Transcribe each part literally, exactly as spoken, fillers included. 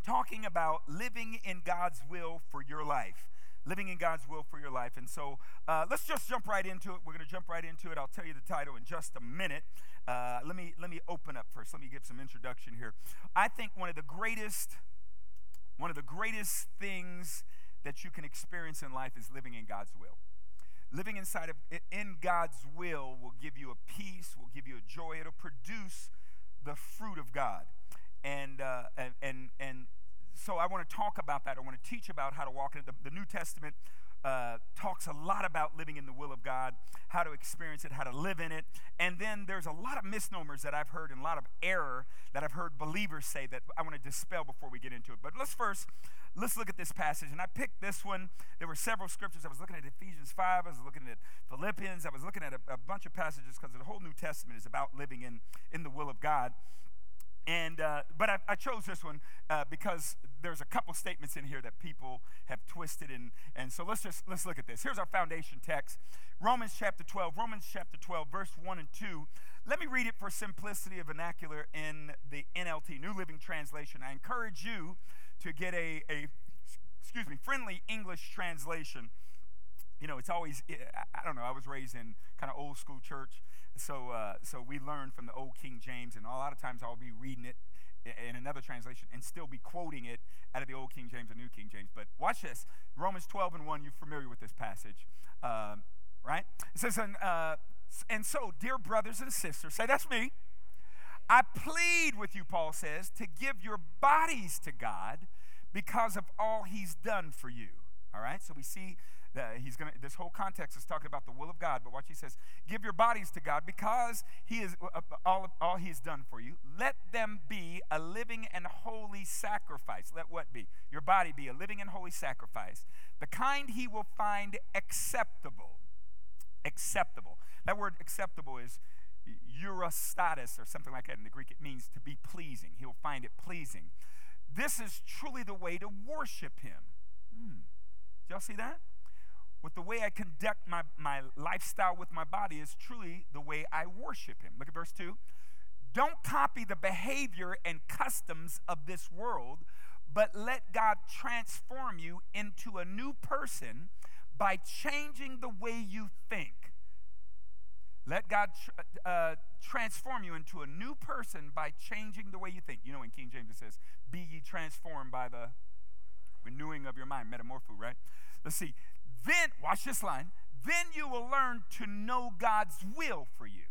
talking about living in God's will for your life. Living in God's will for your life. And so uh, let's just jump right into it. We're going to jump right into it. I'll tell you the title in just a minute. Uh, let me let me open up first. Let me give some introduction here. I think one of the greatest, one of the greatest things that you can experience in life is living in God's will. Living inside of in God's will will give you a peace, will give you a joy. It'll produce the fruit of God. And uh, and and and so I want to talk about that. I want to teach about how to walk in it. The, the New Testament uh, talks a lot about living in the will of God, how to experience it, how to live in it. And then there's a lot of misnomers that I've heard and a lot of error that I've heard believers say that I want to dispel before we get into it. But let's first, let's look at this passage. And I picked this one. There were several scriptures. I was looking at Ephesians five. I was looking at Philippians. I was looking at a, a bunch of passages because the whole New Testament is about living in, in the will of God. And uh, but I, I chose this one uh, because there's a couple statements in here that people have twisted, and and so let's just let's look at this. Here's our foundation text, Romans chapter twelve. Romans chapter twelve, verse one and two. Let me read it for simplicity of vernacular in the N L T, New Living Translation. I encourage you to get a a excuse me friendly English translation. You know, it's always, I don't know, I was raised in kind of old school church, so uh, so we learned from the old King James, and a lot of times I'll be reading it in another translation and still be quoting it out of the old King James or New King James. But watch this, Romans twelve and one, you're familiar with this passage, um, right? It says, uh, and so, dear brothers and sisters, say that's me, I plead with you, Paul says, to give your bodies to God because of all he's done for you, all right? So we see that he's gonna. This whole context is talking about the will of God, but watch, he says, give your bodies to God because he is uh, all all he has done for you. Let them be a living and holy sacrifice. Let what be? Your body be a living and holy sacrifice, the kind he will find acceptable. Acceptable. That word acceptable is eurostatus or something like that in the Greek. It means to be pleasing. He will find it pleasing. This is truly the way to worship him. Hmm. Did y'all see that? With the way I conduct my, my lifestyle with my body is truly the way I worship him. Look at verse two. Don't copy the behavior and customs of this world, but let God transform you into a new person by changing the way you think. Let God tr- uh, transform you into a new person by changing the way you think. You know, in King James it says, be ye transformed by the renewing of your mind, metamorpho, right? Let's see. Then, watch this line, then you will learn to know God's will for you.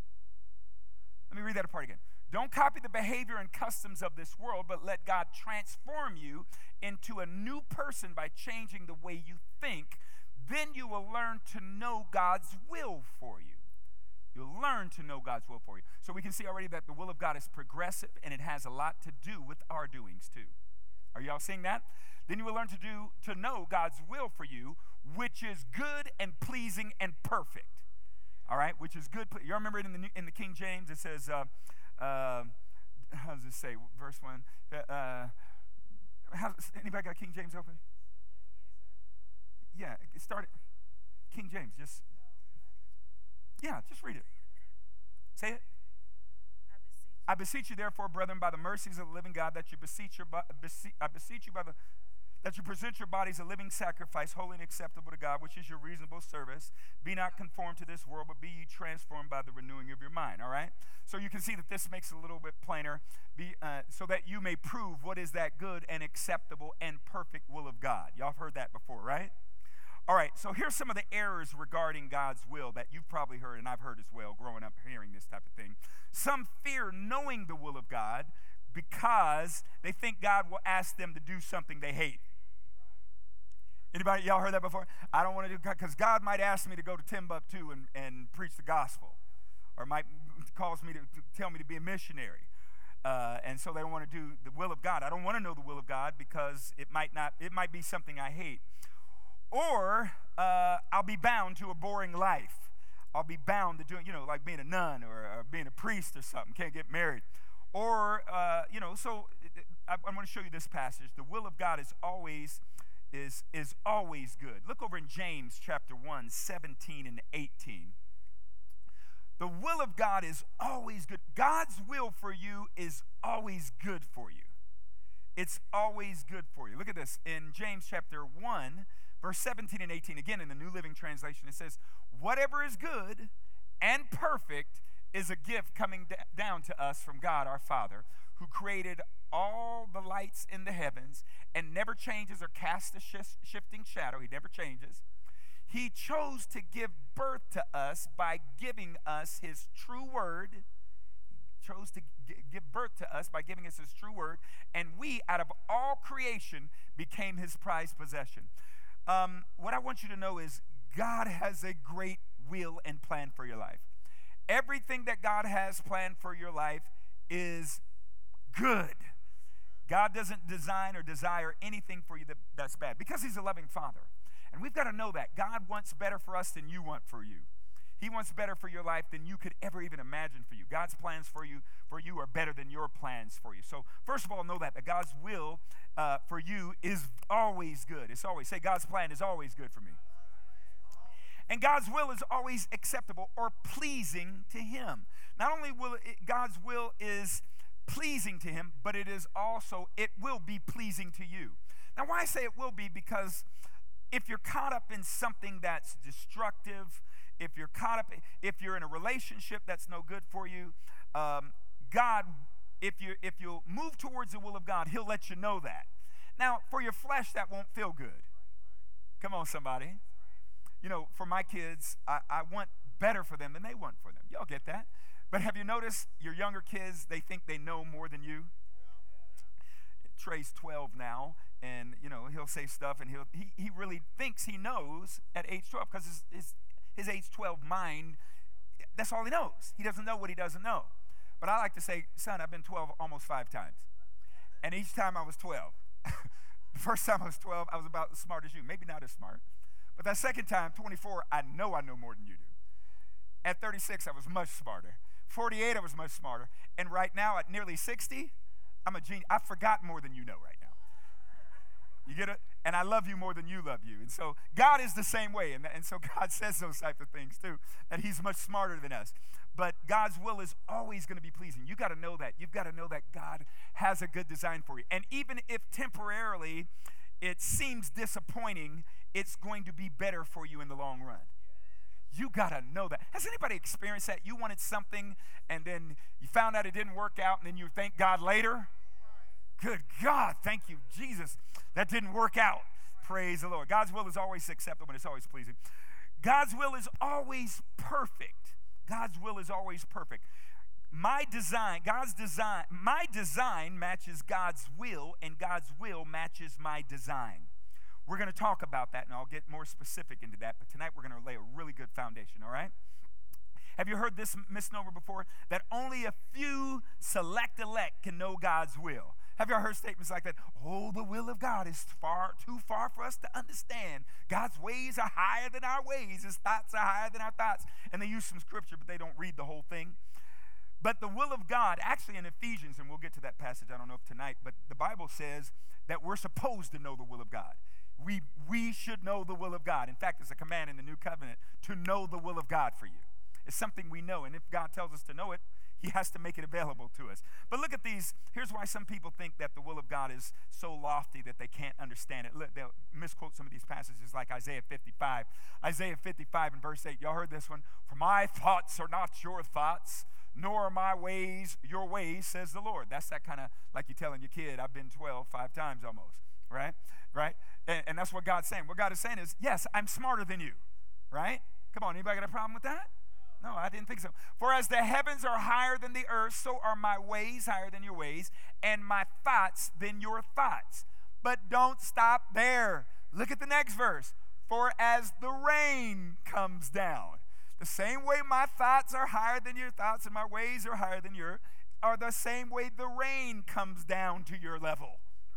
Let me read that apart again. Don't copy the behavior and customs of this world, but let God transform you into a new person by changing the way you think. Then you will learn to know God's will for you. You'll learn to know God's will for you. So we can see already that the will of God is progressive, and it has a lot to do with our doings too. Are y'all seeing that? Then you will learn to do to know God's will for you, which is good and pleasing and perfect. All right, which is good. You remember it in the New, in the King James? It says, uh, uh, how does it say? Verse one. Uh, how, anybody got King James open? Yeah, it started. King James, just yeah, just read it. Say it. I beseech you, therefore, brethren, by the mercies of the living God, that you beseech your, beseech, I beseech you by the, that you present your bodies a living sacrifice, holy and acceptable to God, which is your reasonable service. Be not conformed to this world, but be ye transformed by the renewing of your mind. All right. So you can see that this makes it a little bit plainer, be, uh, so that you may prove what is that good and acceptable and perfect will of God. Y'all have heard that before, right? All right, so here's some of the errors regarding God's will that you've probably heard, and I've heard as well, growing up hearing this type of thing. Some fear knowing the will of God because they think God will ask them to do something they hate. Anybody, y'all heard that before? I don't want to do, because God might ask me to go to Timbuktu and, and preach the gospel, or might cause me to, to tell me to be a missionary. Uh, and so they don't want to do the will of God. I don't want to know the will of God because it might not, it might be something I hate. Or uh, I'll be bound to a boring life. I'll be bound to doing, you know, like being a nun or, or being a priest or something. Can't get married. Or, uh, you know, so I, I want to show you this passage. The will of God is always is is always good. Look over in James chapter one, seventeen and eighteen. The will of God is always good. God's will for you is always good for you. It's always good for you. Look at this. In James chapter one, verse seventeen and eighteen, again in the New Living Translation, it says, whatever is good and perfect is a gift coming d- down to us from God our Father, who created all the lights in the heavens and never changes or casts a sh- shifting shadow. He never changes. He chose to give birth to us by giving us his true word. He chose to g- give birth to us by giving us his true word, and we, out of all creation, became his prized possession. Um, what I want you to know is God has a great will and plan for your life. Everything that God has planned for your life is good. God doesn't design or desire anything for you that, that's bad, because he's a loving Father. And we've got to know that. God wants better for us than you want for you. He wants better for your life than you could ever even imagine for you. God's plans for you for you are better than your plans for you. So first of all, know that, that God's will uh, for you is always good. It's always, say, God's plan is always good for me. And God's will is always acceptable or pleasing to him. Not only will it, God's will is pleasing to him, but it is also, it will be pleasing to you. Now, why I say it will be, because if you're caught up in something that's destructive, if you're caught up, if you're in a relationship that's no good for you, um, God, if you if you'll move towards the will of God, he'll let you know that. Now, for your flesh, that won't feel good. Come on, somebody. You know, for my kids, I, I want better for them than they want for them. Y'all get that? But have you noticed your younger kids, they think they know more than you? Trey's twelve now, and, you know, he'll say stuff, and he'll, he, he really thinks he knows at age twelve, because his, his, his age twelve mind, that's all he knows. He doesn't know what he doesn't know. But I like to say, son, I've been twelve almost five times. And each time I was twelve. The first time I was twelve, I was about as smart as you. Maybe not as smart. But that second time, twenty-four, I know I know more than you do. At thirty-six, I was much smarter. forty-eight, I was much smarter. And right now, at nearly sixty, I'm a genius. I've forgotten more than you know right now. You get it? And I love you more than you love you. And so God is the same way. And, and so God says those type of things too, that he's much smarter than us. But God's will is always going to be pleasing. You got to know that. You've got to know that God has a good design for you. And even if temporarily it seems disappointing, it's going to be better for you in the long run. You got to know that. Has anybody experienced that? You wanted something, and then you found out it didn't work out, and then you thank God later? Good God, thank you, Jesus. That didn't work out. Praise the Lord. God's will is always acceptable, and it's always pleasing. God's will is always perfect. God's will is always perfect. My design, God's design, my design matches God's will, and God's will matches my design. We're going to talk about that, and I'll get more specific into that, but tonight we're going to lay a really good foundation, all right? Have you heard this misnomer before? That only a few select elect can know God's will. Have you ever heard statements like that? Oh, the will of God is far too far for us to understand. God's ways are higher than our ways. His thoughts are higher than our thoughts. And they use some scripture, but they don't read the whole thing. But the will of God, actually in Ephesians, and we'll get to that passage, I don't know if tonight, but the Bible says that we're supposed to know the will of God. We, we should know the will of God. In fact, it's a command in the New Covenant to know the will of God for you. It's something we know, and if God tells us to know it, he has to make it available to us. But look at these. Here's why some people think that the will of God is so lofty that they can't understand it. Look, they'll misquote some of these passages like Isaiah fifty-five. Isaiah fifty-five and verse eight. Y'all heard this one? For my thoughts are not your thoughts, nor are my ways your ways, says the Lord. That's that kind of like you telling your kid, I've been twelve five times almost, right? Right? And, and that's what God's saying. What God is saying is, yes, I'm smarter than you, right? Come on, anybody got a problem with that? No, I didn't think so. For as the heavens are higher than the earth, so are my ways higher than your ways, and my thoughts than your thoughts. But don't stop there. Look at the next verse. For as the rain comes down, the same way my thoughts are higher than your thoughts, and my ways are higher than your, are the same way the rain comes down to your level.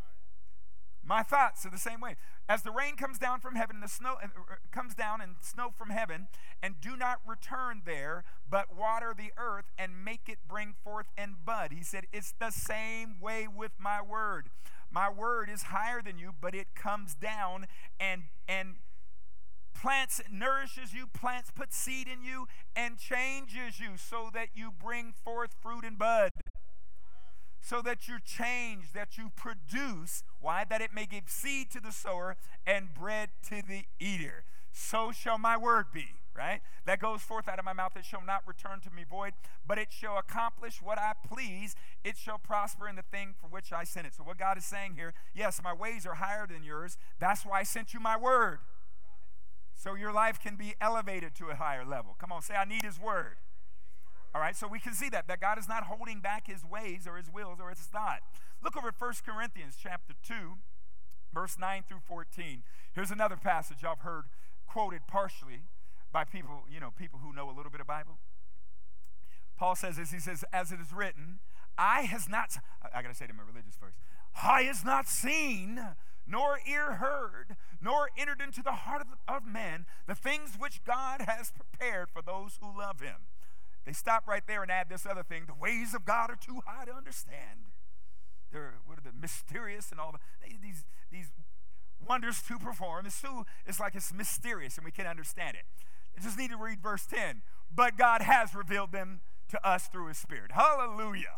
My thoughts are the same way. As the rain comes down from heaven, and the snow uh, comes down and snow from heaven, and do not return there, but water the earth and make it bring forth and bud. He said, it's the same way with my word. My word is higher than you, but it comes down and and plants, nourishes you, plants, puts seed in you, and changes you so that you bring forth fruit and bud. so that you change, that you produce. Why? That it may give seed to the sower and bread to the eater. So shall my word be, right? That goes forth out of my mouth. It shall not return to me void, but it shall accomplish what I please. It shall prosper in the thing for which I sent it. So what God is saying here, yes, my ways are higher than yours. That's why I sent you my word. So your life can be elevated to a higher level. Come on, say, I need his word. All right, so we can see that, that God is not holding back his ways or his wills or his thought. Look over at First Corinthians chapter two, verse nine through fourteen. Here's another passage I've heard quoted partially by people, you know, people who know a little bit of Bible. Paul says this, he says, as it is written, eye has not, I got to say it in my religious voice, eye has not seen, nor ear heard, nor entered into the heart of, of man, the things which God has prepared for those who love him. They stop right there and add this other thing, the ways of God are too high to understand. They're, what are the mysterious and all the, these, these wonders to perform. It's, too, it's like it's mysterious and we can't understand it. You just need to read verse ten. But God has revealed them to us through his Spirit. Hallelujah.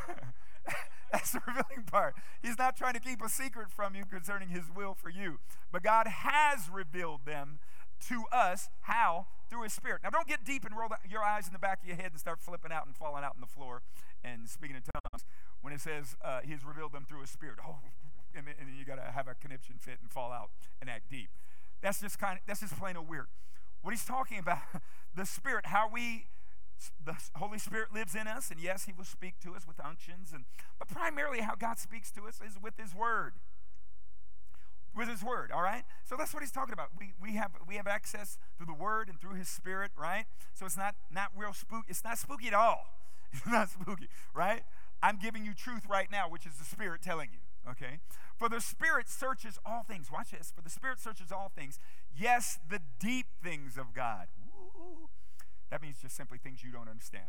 That's the revealing part. He's not trying to keep a secret from you concerning his will for you. But God has revealed them to us. How? Through his Spirit. Now don't get deep and roll your eyes in the back of your head and start flipping out and falling out on the floor and speaking in tongues when it says uh, he's revealed them through his Spirit. Oh, and then, and then you got to have a conniption fit and fall out and act deep. That's just kind of, that's just plain old weird. What he's talking about, the Spirit, how we, the Holy Spirit lives in us, and yes, he will speak to us with unctions, and but primarily how God speaks to us is with his word. With his word, all right? So that's what he's talking about. We we have we have access through the word and through his Spirit, right? So it's not not real spooky. It's not spooky at all. It's not spooky, right? I'm giving you truth right now, which is the Spirit telling you, okay? For the Spirit searches all things. Watch this. For the Spirit searches all things. Yes, the deep things of God. Woo. That means just simply things you don't understand.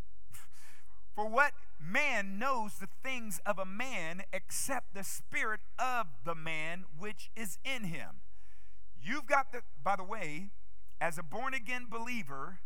For what man knows the things of a man except the spirit of the man which is in him? You've got the, by the way, as a born-again believer,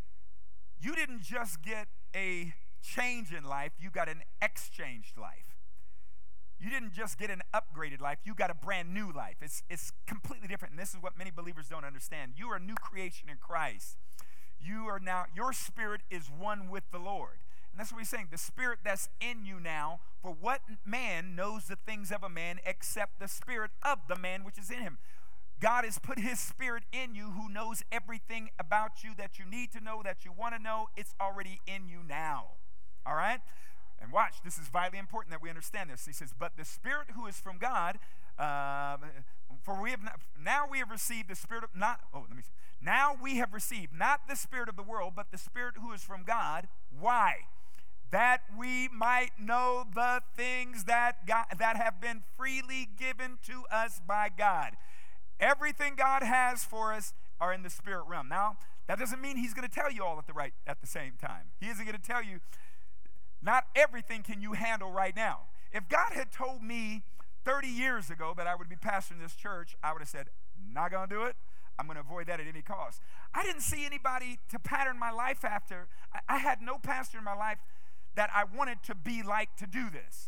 you didn't just get a change in life, you got an exchanged life. You didn't just get an upgraded life, you got a brand new life. It's, it's completely different, and this is what many believers don't understand. You are a new creation in Christ. You are now, your spirit is one with the Lord. And that's what he's saying. The Spirit that's in you now, for what man knows the things of a man except the spirit of the man which is in him? God has put his Spirit in you who knows everything about you that you need to know, that you want to know. It's already in you now. All right? And watch, this is vitally important that we understand this. He says, but the Spirit who is from God, uh, for we have not, now we have received the Spirit of, not, oh, let me see. Now we have received not the spirit of the world, but the Spirit who is from God. Why? That we might know the things that God, that have been freely given to us by God. Everything God has for us are in the spirit realm. Now, that doesn't mean he's going to tell you all at the right at the same time. He isn't going to tell you, not everything can you handle right now. If God had told me thirty years ago that I would be pastoring this church, I would have said, not going to do it. I'm going to avoid that at any cost. I didn't see anybody to pattern my life after. I, I had no pastor in my life that I wanted to be like to do this.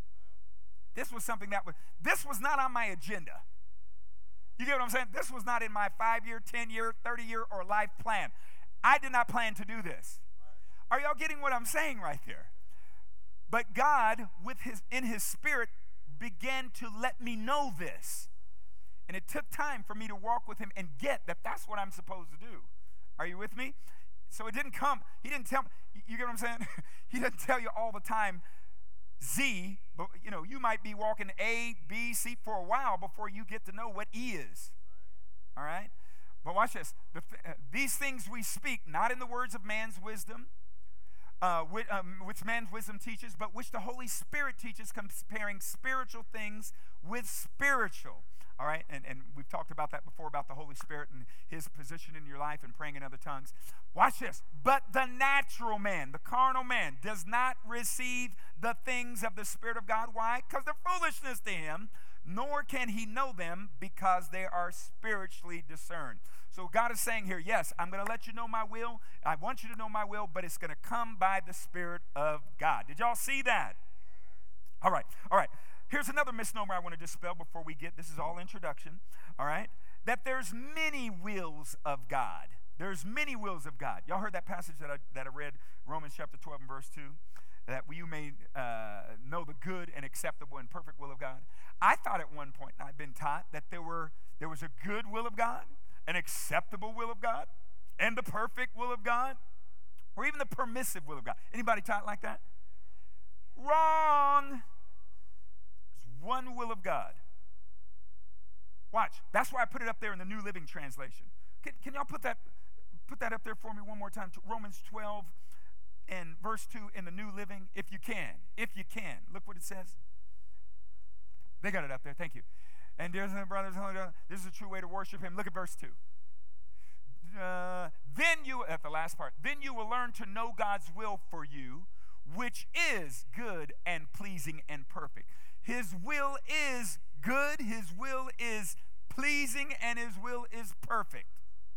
This was something that was, this was not on my agenda. You get what I'm saying? This was not in my five-year, ten-year, thirty-year, or life plan. I did not plan to do this. Are y'all getting what I'm saying right there? But God, with his in his Spirit, began to let me know this. And it took time for me to walk with him and get that that's what I'm supposed to do. Are you with me? So it didn't come, he didn't tell me, you get what I'm saying? He doesn't tell you all the time Z, but you know, you might be walking A, B, C for a while before you get to know what E is. All right? But watch this. The th- uh, these things we speak, not in the words of man's wisdom, uh, which, um, which man's wisdom teaches, but which the Holy Spirit teaches, comparing spiritual things with spiritual. All right, and, and we've talked about that before, about the Holy Spirit and his position in your life and praying in other tongues. Watch this. But the natural man, the carnal man, does not receive the things of the Spirit of God. Why? Because they're foolishness to him, nor can he know them because they are spiritually discerned. So God is saying here, yes, I'm going to let you know my will. I want you to know my will, but it's going to come by the Spirit of God. Did y'all see that? All right, all right. Here's another misnomer I want to dispel before we get, this is all introduction, all right? That there's many wills of God. There's many wills of God. Y'all heard that passage that I, that I read, Romans chapter twelve and verse two? That you may uh, know the good and acceptable and perfect will of God. I thought at one point, and I've been taught, that there were there was a good will of God, an acceptable will of God, and the perfect will of God, or even the permissive will of God. Anybody taught like that? Wrong. There's one will of God. Watch. That's why I put it up there in the New Living Translation. Can, can y'all put that put that up there for me one more time? Romans twelve and verse two in the New Living, if you can. If you can. Look what it says. They got it up there. Thank you. And dear brothers, this is a true way to worship him. Look at verse two. Uh, then you, at the last part, then you will learn to know God's will for you, which is good and pleasing and perfect. His will is good, his will is pleasing, and his will is perfect.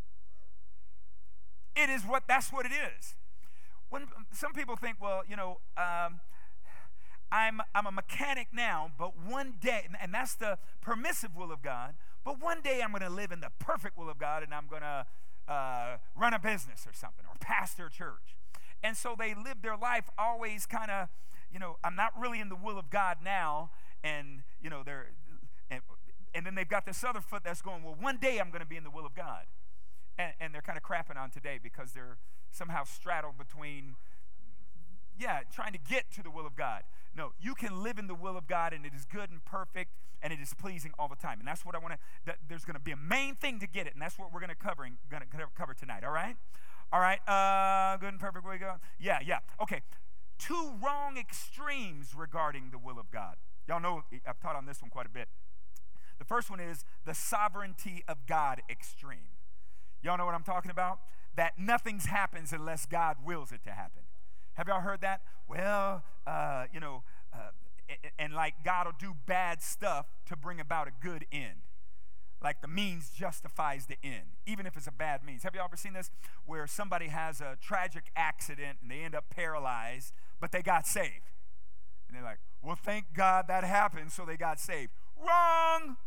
It is what, that's what it is. When some people think, well, you know, um, I'm, I'm a mechanic now, but one day, and that's the permissive will of God, but one day I'm going to live in the perfect will of God, and I'm going to uh, run a business or something, or pastor a church. And so they live their life always kind of, you know, I'm not really in the will of God now, and, you know, they're, and, and then they've got this other foot that's going, well, one day I'm going to be in the will of God. And, and they're kind of crapping on today because they're somehow straddled between, yeah, trying to get to the will of God. No, you can live in the will of God, and it is good and perfect, and it is pleasing all the time. And that's what I want to, that there's going to be a main thing to get it, and that's what we're going to cover, going to cover tonight, all right? All right, uh, good and perfect way to go. Yeah, yeah, okay. Two wrong extremes regarding the will of God. Y'all know I've taught on this one quite a bit. The first one is the sovereignty of God extreme. Y'all know what I'm talking about? That nothing happens unless God wills it to happen. Have y'all heard that? Well, uh, you know, uh, and, and like God will do bad stuff to bring about a good end. Like the means justifies the end, even if it's a bad means. Have you ever seen this? Where somebody has a tragic accident and they end up paralyzed, but they got saved. And they're like, well, thank God that happened, so they got saved. Wrong!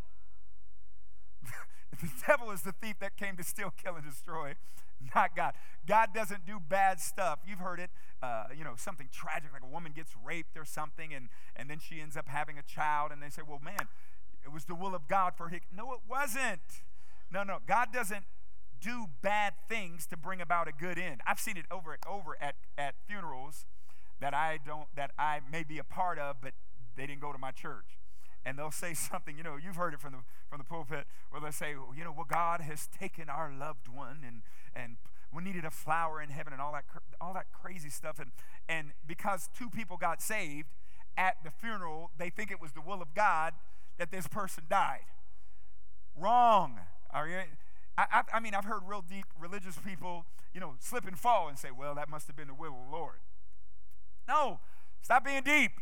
The devil is the thief that came to steal, kill, and destroy, not God. God doesn't do bad stuff. You've heard it, uh, you know, something tragic, like a woman gets raped or something, and, and then she ends up having a child, and they say, well, man, it was the will of God for her. No, it wasn't. No, no, God doesn't do bad things to bring about a good end. I've seen it over and over at, at funerals that I don't, that I may be a part of, but they didn't go to my church. And they'll say something, you know, you've heard it from the from the pulpit, where they'll say, well, you know, well, God has taken our loved one, and and we needed a flower in heaven, and all that all that crazy stuff. And and because two people got saved at the funeral, they think it was the will of God that this person died. Wrong. Are you? I, I, I mean, I've heard real deep religious people, you know, slip and fall and say, well, that must have been the will of the Lord. No, stop being deep.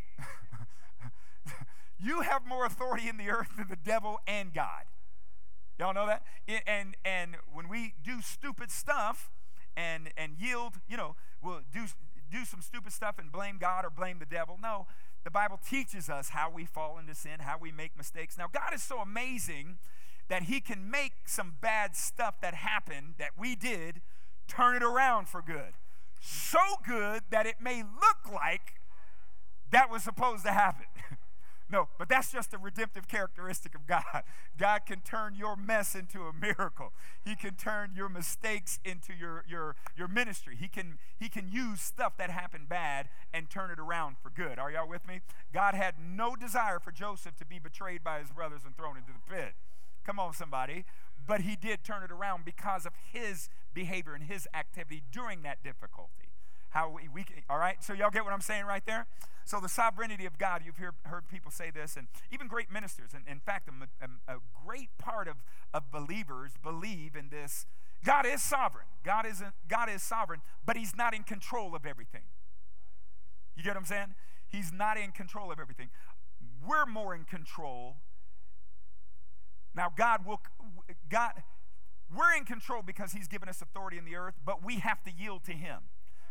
You have more authority in the earth than the devil and God. Y'all know that? And and when we do stupid stuff and and yield, you know, we'll do do some stupid stuff and blame God or blame the devil. No, the Bible teaches us how we fall into sin, how we make mistakes. Now, God is so amazing that he can make some bad stuff that happened that we did turn it around for good. So good that it may look like that was supposed to happen. No, but that's just a redemptive characteristic of God. God can turn your mess into a miracle. He can turn your mistakes into your, your, your ministry. He can, he can use stuff that happened bad and turn it around for good. Are y'all with me? God had no desire for Joseph to be betrayed by his brothers and thrown into the pit. Come on, somebody. But he did turn it around because of his behavior and his activity during that difficulty. How we, we all right? So y'all get what I'm saying right there? So the sovereignty of God, you've heard, heard people say this, and even great ministers. And in fact, a, a, a great part of, of believers believe in this. God is sovereign. God isn't. God is sovereign, but he's not in control of everything. You get what I'm saying? He's not in control of everything. We're more in control. Now, God will, God, we're in control because he's given us authority in the earth, but we have to yield to him.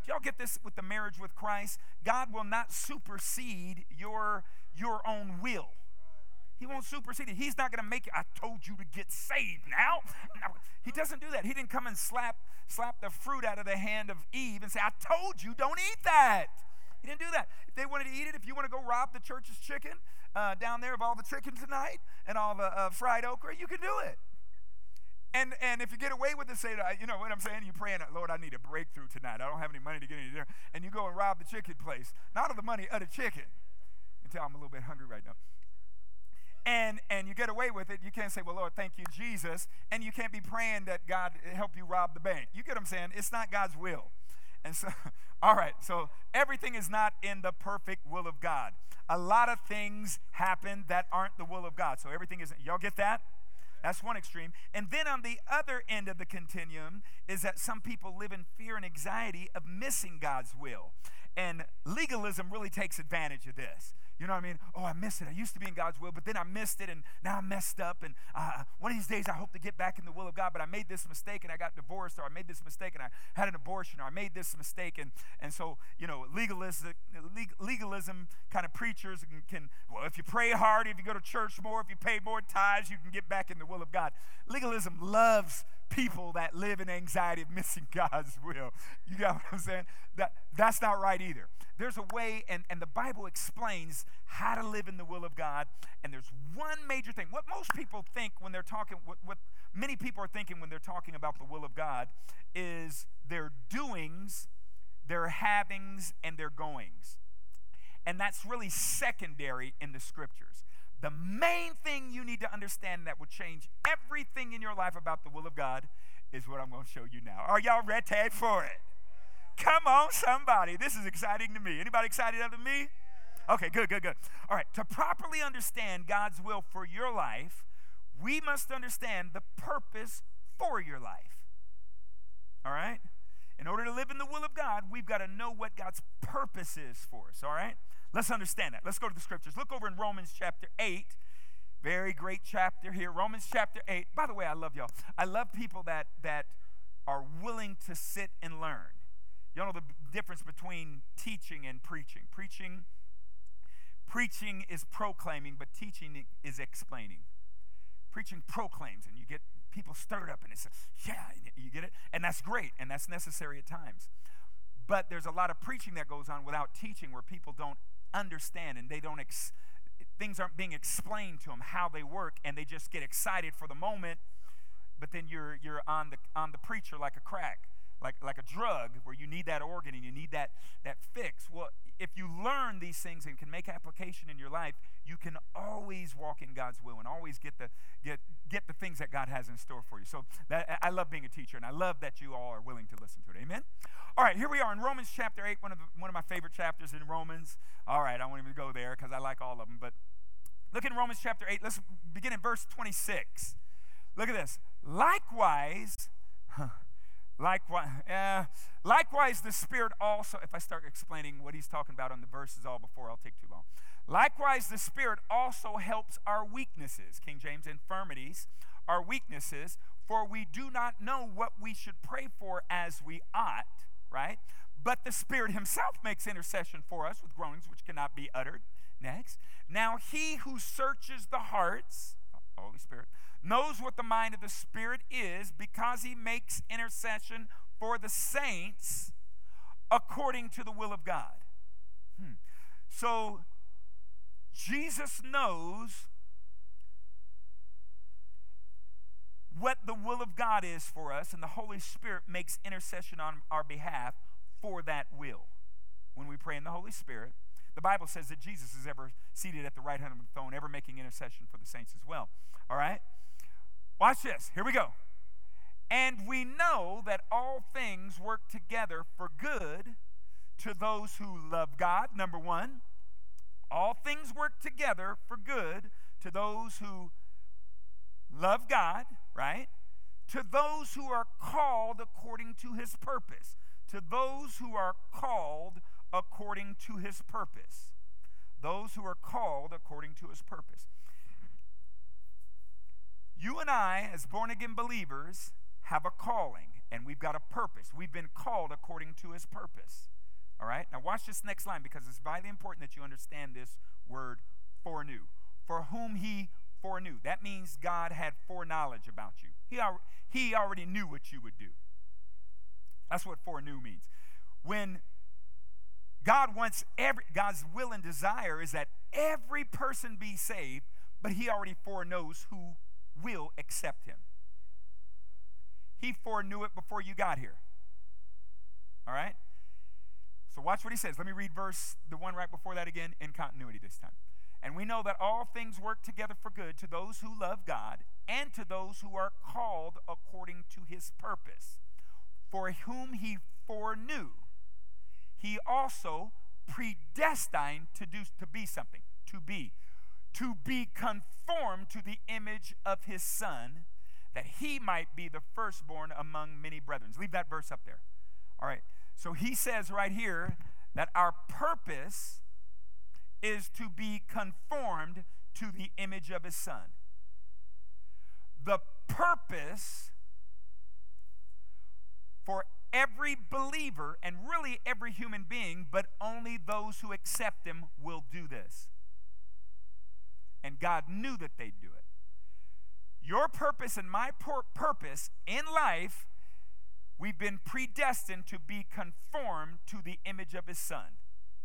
y'all get this with the marriage with Christ? God will not supersede your, your own will. He won't supersede it. He's not going to make it, I told you to get saved now. No, he doesn't do that. He didn't come and slap, slap the fruit out of the hand of Eve and say, I told you, don't eat that. He didn't do that. If they wanted to eat it, if you want to go rob the church's chicken uh, down there of all the chicken tonight and all the uh, fried okra, you can do it. And and if you get away with it, say, you know what I'm saying? You're praying, Lord, I need a breakthrough tonight. I don't have any money to get any dinner. And you go and rob the chicken place. Not of the money, of the chicken. You can tell I'm a little bit hungry right now. And and you get away with it. You can't say, well, Lord, thank you, Jesus. And you can't be praying that God help you rob the bank. You get what I'm saying? It's not God's will. And so, all right, so everything is not in the perfect will of God. A lot of things happen that aren't the will of God. So everything isn't. Y'all get that? That's one extreme. And then on the other end of the continuum is that some people live in fear and anxiety of missing God's will. And legalism really takes advantage of this. You know what I mean? Oh, I missed it. I used to be in God's will, but then I missed it, and now I'm messed up. And uh, one of these days, I hope to get back in the will of God, but I made this mistake, and I got divorced, or I made this mistake, and I had an abortion, or I made this mistake. And, and so, you know, legalism, legalism kind of preachers can, can, well, if you pray hard, if you go to church more, if you pay more tithes, you can get back in the will of God. Legalism loves people that live in anxiety of missing God's will. You got what I'm saying? That, that's not right either. There's a way, and, and the Bible explains how to live in the will of God, and there's one major thing. What most people think when they're talking, what, what many people are thinking when they're talking about the will of God is their doings, their havings, and their goings. And that's really secondary in the scriptures. The main thing you need to understand that will change everything in your life about the will of God is what I'm going to show you now. Are y'all ready for it? Come on, somebody. This is exciting to me. Anybody excited other than me? Okay, good, good, good. All right, to properly understand God's will for your life, we must understand the purpose for your life. All right? In order to live in the will of God, we've got to know what God's purpose is for us, all right? Let's understand that. Let's go to the scriptures. Look over in Romans chapter eight. Very great chapter here. Romans chapter eight. By the way, I love y'all. I love people that that are willing to sit and learn. Y'all know the difference between teaching and preaching. Preaching, preaching is proclaiming, but teaching is explaining. Preaching proclaims, and you get people stirred up, and it's, yeah, you get it? And that's great, and that's necessary at times. But there's a lot of preaching that goes on without teaching where people don't understand, and they don't, ex- things aren't being explained to them how they work, and they just get excited for the moment, but then you're you're on the on the preacher like a crack. Like, like a drug where you need that organ and you need that, that fix. Well, if you learn these things and can make application in your life, you can always walk in God's will and always get the get get the things that God has in store for you. So that, I love being a teacher, and I love that you all are willing to listen to it. Amen? All right, here we are in Romans chapter eight, one of the, one of my favorite chapters in Romans. All right, I won't even go there because I like all of them. But look in Romans chapter eight. Let's begin in verse twenty-six. Look at this. Likewise... Huh, Likewise, uh, likewise, the Spirit also, if I start explaining what he's talking about on the verses all before, I'll take too long. Likewise, the Spirit also helps our weaknesses, King James, infirmities, our weaknesses, for we do not know what we should pray for as we ought, right? But the Spirit himself makes intercession for us with groanings which cannot be uttered. Next. Now he who searches the hearts, Holy Spirit, knows what the mind of the Spirit is, because he makes intercession for the saints according to the will of God. Hmm. So Jesus knows what the will of God is for us, and the Holy Spirit makes intercession on our behalf for that will. When we pray in the Holy Spirit, the Bible says that Jesus is ever seated at the right hand of the throne, ever making intercession for the saints as well. All right? Watch this. Here we go. And we know that all things work together for good to those who love God, number one. All things work together for good to those who love God, right? To those who are called according to his purpose. To those who are called according to his purpose. Those who are called according to his purpose. You and I, as born-again believers, have a calling, and we've got a purpose. We've been called according to his purpose. All right? Now watch this next line, because it's vitally important that you understand this word foreknew. For whom he foreknew. That means God had foreknowledge about you. He, al- he already knew what you would do. That's what foreknew means. When God wants every, God's will and desire is that every person be saved, but he already foreknows who will accept him. He foreknew it before you got here. All right? So watch what he says. Let me read verse, the one right before that again, in continuity this time. And we know that all things work together for good to those who love God and to those who are called according to his purpose. For whom he foreknew, he also predestined to do to be something, to be, to be conformed to the image of his Son, that he might be the firstborn among many brethren. Leave that verse up there. All right. So he says right here that our purpose is to be conformed to the image of his Son. The purpose for every believer, and really every human being, but only those who accept him will do this. And God knew that they'd do it. Your purpose and my pur- purpose in life, we've been predestined to be conformed to the image of his Son.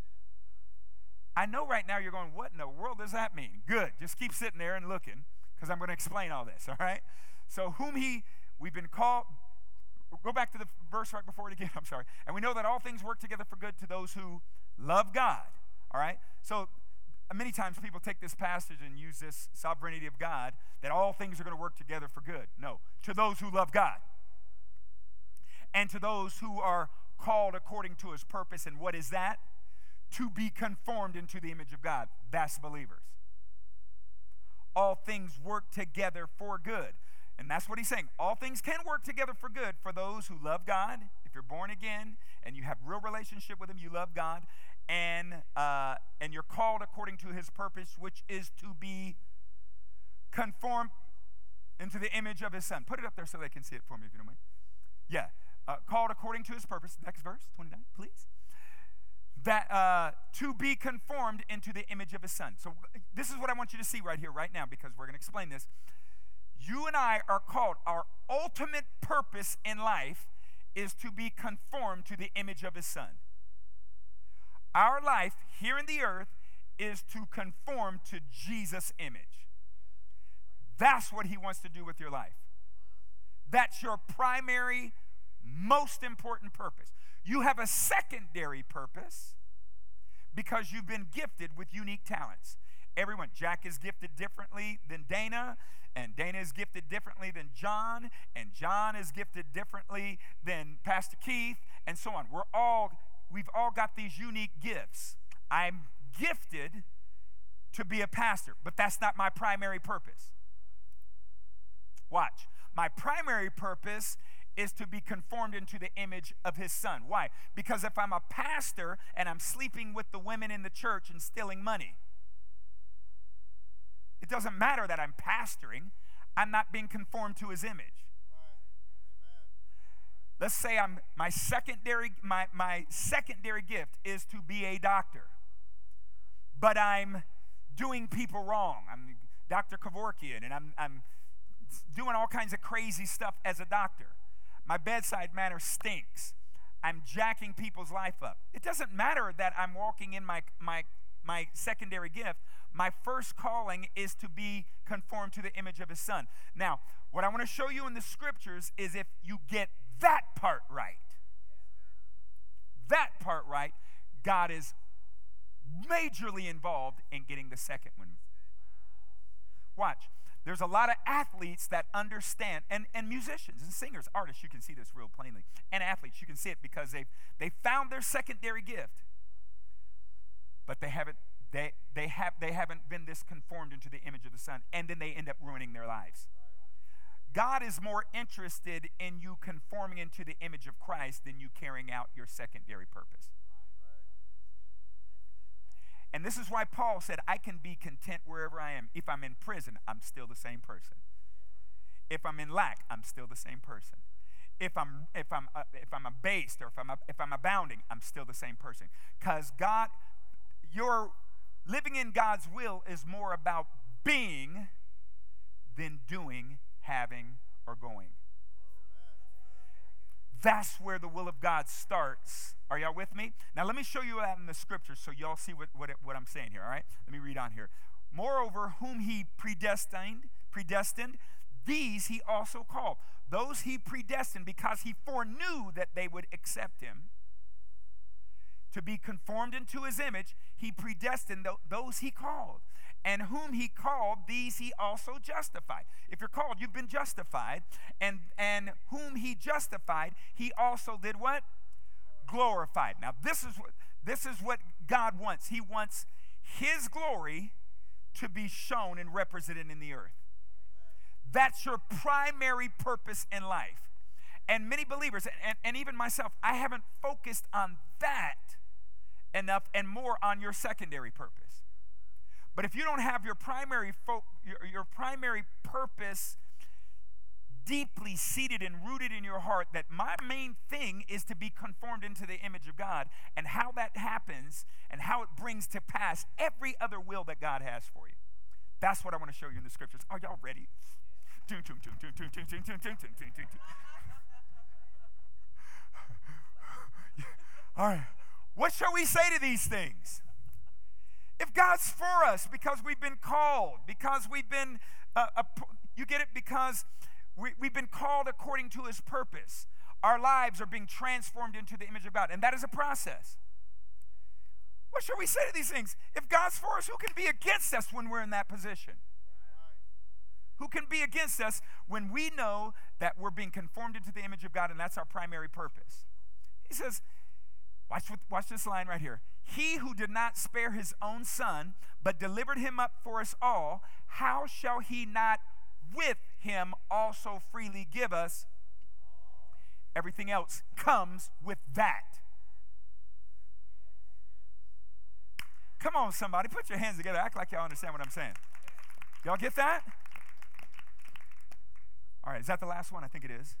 I know right now you're going, what in the world does that mean? Good. Just keep sitting there and looking, because I'm going to explain all this, all right? So whom he, we've been called, go back to the verse right before it again, I'm sorry. And we know that all things work together for good to those who love God, all right? So many times people take this passage and use this sovereignty of God, that all things are going to work together for good. No, to those who love God. And to those who are called according to his purpose. And what is that? To be conformed into the image of God. That's believers. All things work together for good. And that's what he's saying. All things can work together for good for those who love God. If you're born again and you have real relationship with him, you love God. And, uh, and you're called according to his purpose, which is to be conformed into the image of his Son. Put it up there so they can see it for me, if you don't mind. Yeah. Uh, called according to his purpose. Next verse, twenty-nine, please. That uh, to be conformed into the image of his Son. So this is what I want you to see right here, right now, because we're going to explain this. You and I are called, our ultimate purpose in life is to be conformed to the image of his Son. Our life here in the earth is to conform to Jesus' image. That's what he wants to do with your life. That's your primary, most important purpose. You have a secondary purpose because you've been gifted with unique talents. Everyone, Jack is gifted differently than Dana, and Dana is gifted differently than John, and John is gifted differently than Pastor Keith, and so on. We're all, we've all got these unique gifts. I'm gifted to be a pastor, but that's not my primary purpose. Watch. My primary purpose is to be conformed into the image of his Son. Why? Because if I'm a pastor and I'm sleeping with the women in the church and stealing money, it doesn't matter that I'm pastoring. I'm not being conformed to his image. Let's say I'm my secondary my, my secondary gift is to be a doctor, but I'm doing people wrong. I'm Doctor Kevorkian, and I'm I'm doing all kinds of crazy stuff as a doctor. My bedside manner stinks. I'm jacking people's life up. It doesn't matter that I'm walking in my my my secondary gift. My first calling is to be conformed to the image of his Son. Now, what I want to show you in the scriptures is if you get that part right, that part right, God is majorly involved in getting the second one. Watch. There's a lot of athletes that understand, and, and musicians and singers, artists, you can see this real plainly, and athletes, you can see it because they've, they found their secondary gift, but they haven't, they, they, have, they haven't been this conformed into the image of the Son, and then they end up ruining their lives. God is more interested in you conforming into the image of Christ than you carrying out your secondary purpose. And this is why Paul said, I can be content wherever I am. If I'm in prison, I'm still the same person. If I'm in lack, I'm still the same person. if I'm if I'm uh, if I'm abased or if I'm if I'm abounding, I'm still the same person. Because God, your living in God's will is more about being than doing, having, or going. That's where the will of God starts. Are y'all with me? Now let me show you that in the scriptures so y'all see what, what, it, what I'm saying here, all right? Let me read on here. Moreover, whom he predestined, predestined, these he also called. Those he predestined because he foreknew that they would accept him. To be conformed into his image, he predestined th- those he called. And whom he called, these he also justified. If you're called, you've been justified. And, and whom he justified, he also did what? Glorified. Now, this is what, this is what God wants. He wants his glory to be shown and represented in the earth. That's your primary purpose in life. And many believers, and, and even myself, I haven't focused on that enough and more on your secondary purpose. But if you don't have your primary fo- your, your primary purpose deeply seated and rooted in your heart, that my main thing is to be conformed into the image of God, and how that happens and how it brings to pass every other will that God has for you. That's what I want to show you in the scriptures. Are y'all ready? All right. What shall we say to these things? If God's for us, because we've been called, because we've been, uh, uh, you get it, because we, we've been called according to his purpose. Our lives are being transformed into the image of God, and that is a process. What shall we say to these things? If God's for us, who can be against us when we're in that position? Who can be against us when we know that we're being conformed into the image of God, and that's our primary purpose? He says, watch, watch this line right here. He who did not spare his own son, but delivered him up for us all, how shall he not with him also freely give us? Everything else comes with that. Come on, somebody, put your hands together. Act like y'all understand what I'm saying. Y'all get that? All right, is that the last one? I think it is.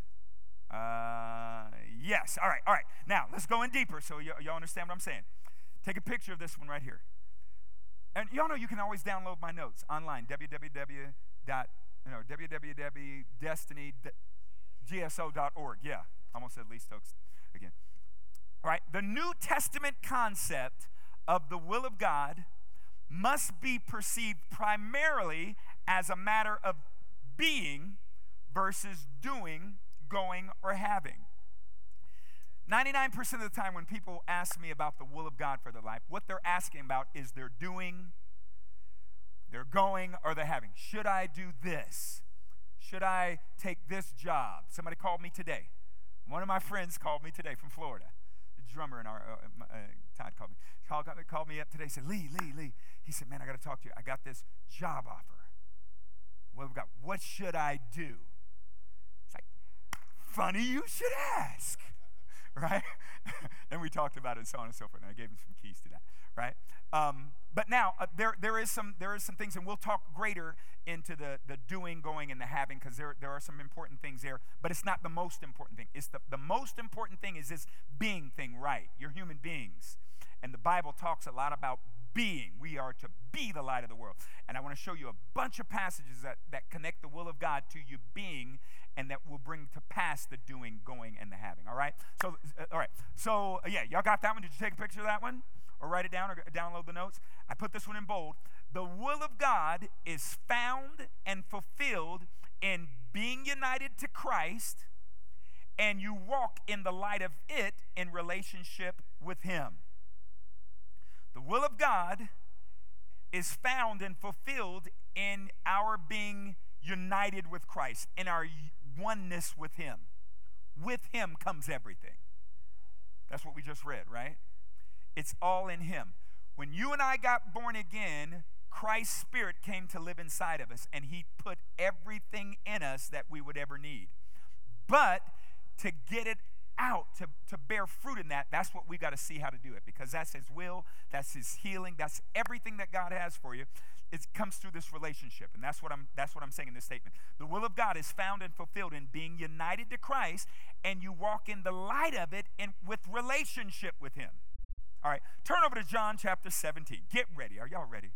Uh, yes. All right, all right. Now, let's go in deeper so y- y'all understand what I'm saying. Take a picture of this one right here. And y'all know you can always download my notes online, www. You know, w w w dot destiny g s o dot org. Yeah, almost said Lee Stokes again. All right, the New Testament concept of the will of God must be perceived primarily as a matter of being versus doing, going, or having. ninety-nine percent of the time when people ask me about the will of God for their life, what they're asking about is they're doing, they're going, or they're having. Should I do this? Should I take this job? Somebody called me today. One of my friends called me today from Florida. The drummer in our, uh, uh, Todd called me. Called, called me up today, said, Lee, Lee, Lee. He said, man, I got to talk to you. I got this job offer. What have we got? What should I do? It's like, funny you should ask. Right? And we talked about it and so on and so forth, and I gave him some keys to that, right? Um, but now, uh, there there is some there is some things, and we'll talk greater into the, the doing, going, and the having, because there, there are some important things there, but it's not the most important thing. It's the, the most important thing is this being thing, right? You're human beings, and the Bible talks a lot about being. We are to be the light of the world, and I want to show you a bunch of passages that, that connect the will of God to you being, and that will bring to pass the doing, going, and the having, all right? So, uh, all right. So, uh, yeah, y'all got that one? Did you take a picture of that one? Or write it down or download the notes? I put this one in bold. The will of God is found and fulfilled in being united to Christ, and you walk in the light of it in relationship with him. The will of God is found and fulfilled in our being united with Christ, in our oneness with him. With him comes everything. That's what we just read, right? It's all in him. When you and I got born again, Christ's Spirit came to live inside of us, and he put everything in us that we would ever need. But to get it out, to, to bear fruit in that, that's what we got to see how to do it, because that's his will, that's his healing, that's everything that God has for you. it comes through this relationship, and that's what I'm that's what I'm saying in this statement. The will of God is found and fulfilled in being united to Christ, and you walk in the light of it and with relationship with him. All right, turn over to John chapter seventeen. Get ready. Are y'all ready?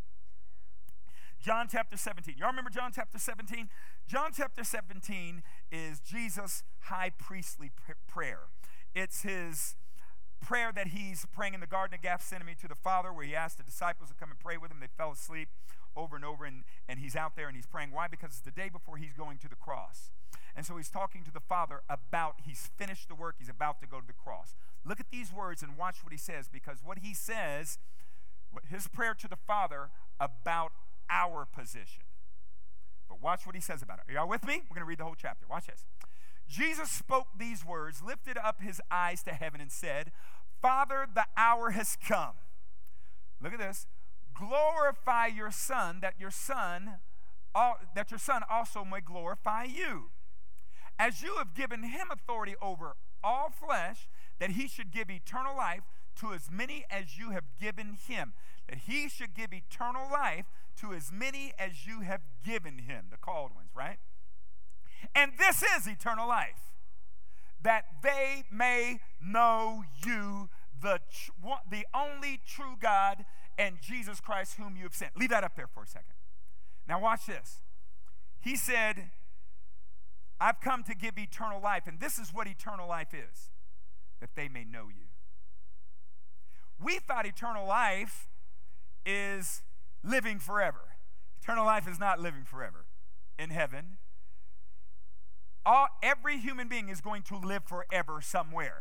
John chapter seventeen. Y'all remember John chapter seventeen? John chapter seventeen is Jesus' high priestly prayer. It's his prayer that he's praying in the Garden of Gethsemane to the Father, where he asked the disciples to come and pray with him. They fell asleep over and over, and, and he's out there and he's praying. Why? Because it's the day before he's going to the cross. And so he's talking to the Father about, he's finished the work, he's about to go to the cross. Look at these words and watch what he says, because what he says, his prayer to the Father about our position. But watch what he says about it. Are y'all with me? We're going to read the whole chapter. Watch this. Jesus spoke these words, lifted up his eyes to heaven, and said, Father, the hour has come. Look at this. Glorify your Son, that your Son, that your Son also may glorify you. As you have given him authority over all flesh, that he should give eternal life to as many as you have given him. That he should give eternal life to as many as you have given him, the called ones, right? And this is eternal life, that they may know you, the, tr- the only true God, and Jesus Christ whom you have sent. Leave that up there for a second. Now watch this. He said, I've come to give eternal life, and this is what eternal life is, that they may know you. We thought eternal life is living forever. Eternal life is not living forever in heaven. All, every human being is going to live forever somewhere.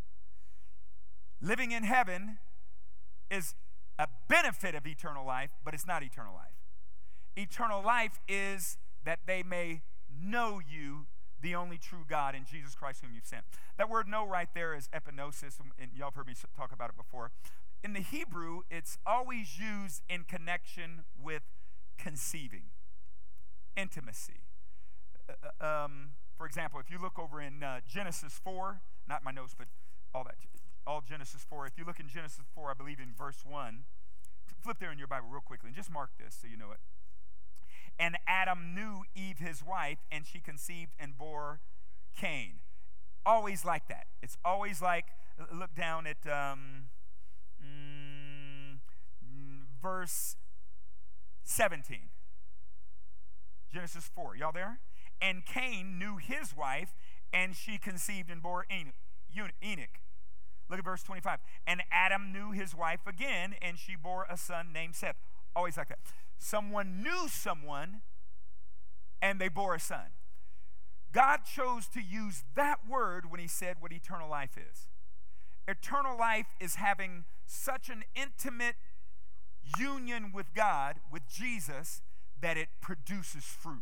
Living in heaven is a benefit of eternal life, but it's not eternal life. Eternal life is that they may know you, the only true God, and Jesus Christ whom you've sent. That word know right there is epinosis, and y'all have heard me talk about it before. In the Hebrew, it's always used in connection with conceiving, intimacy. Uh, um, for example, if you look over in uh, Genesis four, not my notes, but all that, all Genesis four. If you look in Genesis four, I believe in verse one, flip there in your Bible real quickly and just mark this so you know it. And Adam knew Eve his wife, and she conceived and bore Cain. Always like that. It's always like, look down at um, mm, verse seventeen. Genesis four. Y'all there? And Cain knew his wife, and she conceived and bore Enoch. Look at verse twenty-five. And Adam knew his wife again, and she bore a son named Seth. Always like that. Someone knew someone, and they bore a son. God chose to use that word when he said what eternal life is. Eternal life is having such an intimate union with God, with Jesus, that it produces fruit.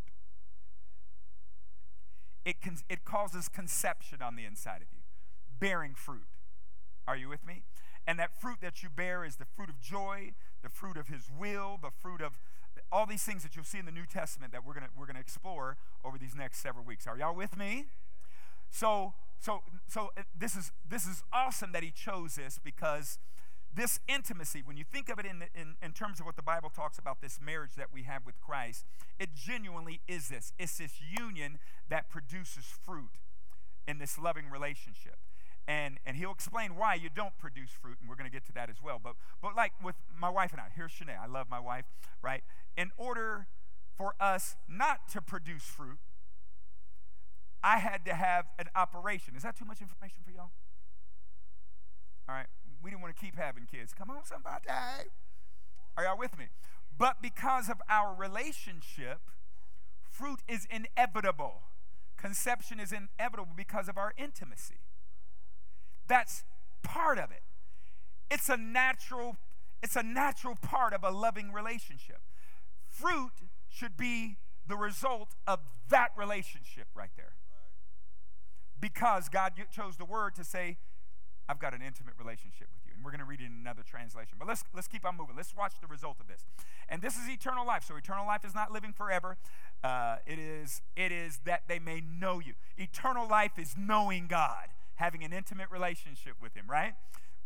It, can, it causes conception on the inside of you, bearing fruit. Are you with me? And that fruit that you bear is the fruit of joy, the fruit of his will, the fruit of all these things that you'll see in the New Testament that we're gonna we're gonna explore over these next several weeks. Are y'all with me? So so so this is this is awesome that he chose this, because this intimacy, when you think of it in, the, in in terms of what the Bible talks about, this marriage that we have with Christ, it genuinely is this. It's this union that produces fruit in this loving relationship. And and he'll explain why you don't produce fruit, and we're going to get to that as well. But but like with my wife and I, here's Shanae. I love my wife, right? In order for us not to produce fruit, I had to have an operation. Is that too much information for y'all? All right. We didn't want to keep having kids. Come on, somebody. Are y'all with me? But because of our relationship, fruit is inevitable. Conception is inevitable because of our intimacy. That's part of it. It's a natural, it's a natural part of a loving relationship. Fruit should be the result of that relationship right there. Because God chose the word to say, I've got an intimate relationship with you. And we're going to read it in another translation. But let's let's keep on moving. Let's watch the result of this. And this is eternal life. So eternal life is not living forever. Uh, it is it is that they may know you. Eternal life is knowing God, having an intimate relationship with him, right?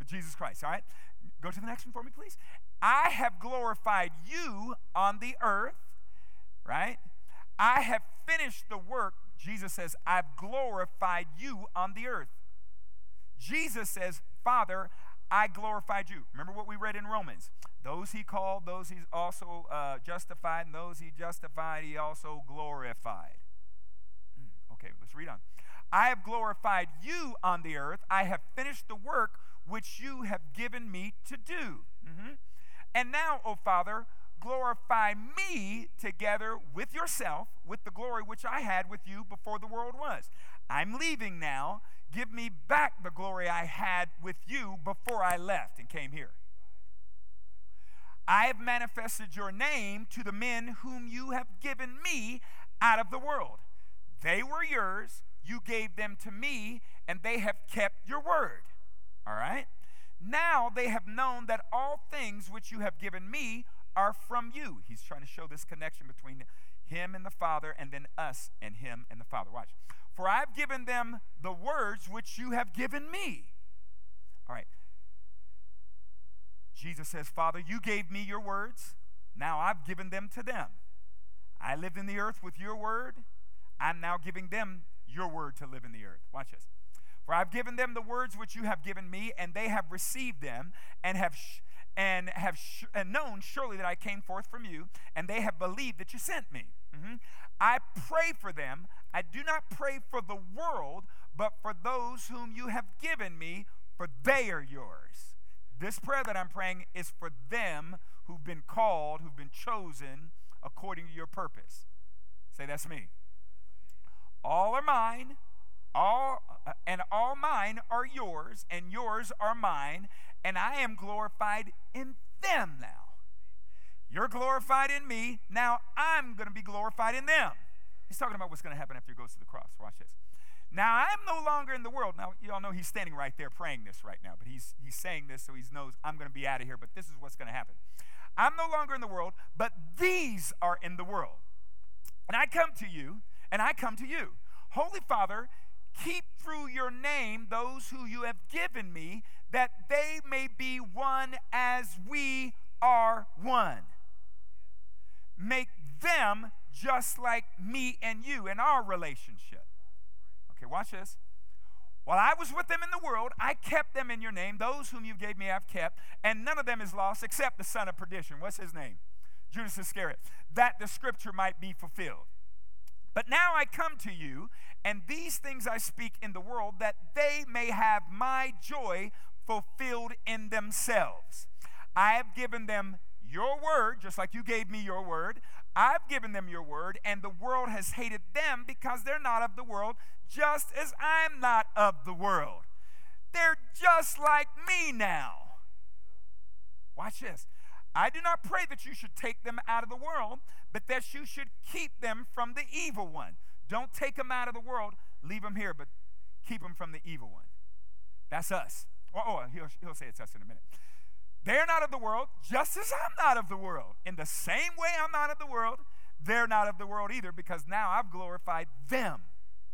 With Jesus Christ, all right? Go to the next one for me, please. I have glorified you on the earth, right? I have finished the work. Jesus says, I've glorified you on the earth. Jesus says, Father, I glorified you. Remember what we read in Romans. Those he called, those he also uh, justified, and those he justified, he also glorified. Mm, okay, let's read on. I have glorified you on the earth. I have finished the work which you have given me to do. Mm-hmm. And now, O Father, glorify me together with yourself, with the glory which I had with you before the world was. I'm leaving now. Give me back the glory I had with you before I left and came here. I have manifested your name to the men whom you have given me out of the world. They were yours. You gave them to me, and they have kept your word. All right? Now they have known that all things which you have given me are from you. He's trying to show this connection between him and the Father, and then us and him and the Father. Watch. For I've given them the words which you have given me. All right. Jesus says, Father, you gave me your words. Now I've given them to them. I lived in the earth with your word. I'm now giving them your word to live in the earth. Watch this. For I've given them the words which you have given me, and they have received them, and have sh- and have sh- and known surely that I came forth from you, and they have believed that you sent me. Mm-hmm. I pray for them. I do not pray for the world, but for those whom you have given me, for they are yours. This prayer that I'm praying is for them who've been called, who've been chosen according to your purpose. Say, that's me. All are mine, all uh, and all mine are yours, and yours are mine, and I am glorified in them now. You're glorified in me, now I'm going to be glorified in them. He's talking about what's going to happen after he goes to the cross. Watch this. Now I am no longer in the world. Now you all know he's standing right there praying this right now, but he's he's saying this so he knows I'm going to be out of here, but this is what's going to happen. I'm no longer in the world, but these are in the world. And I come to you, and I come to you. Holy Father, keep through your name those who you have given me, that they may be one as we are one. Make them just like me and you in our relationship. Okay, watch this. While I was with them in the world, I kept them in your name. Those whom you gave me I've kept, and none of them is lost except the son of perdition. What's his name? Judas Iscariot. That the scripture might be fulfilled. But now I come to you, and these things I speak in the world, that they may have my joy fulfilled in themselves. I have given them your word, just like you gave me your word. I've given them your word, and the world has hated them because they're not of the world, just as I'm not of the world. They're just like me now. Watch this. I do not pray that you should take them out of the world, but that you should keep them from the evil one. Don't take them out of the world, leave them here, but keep them from the evil one. That's us. Oh, oh he'll, he'll say it's us in a minute. They're not of the world, just as I'm not of the world. In the same way I'm not of the world, they're not of the world either, because now I've glorified them.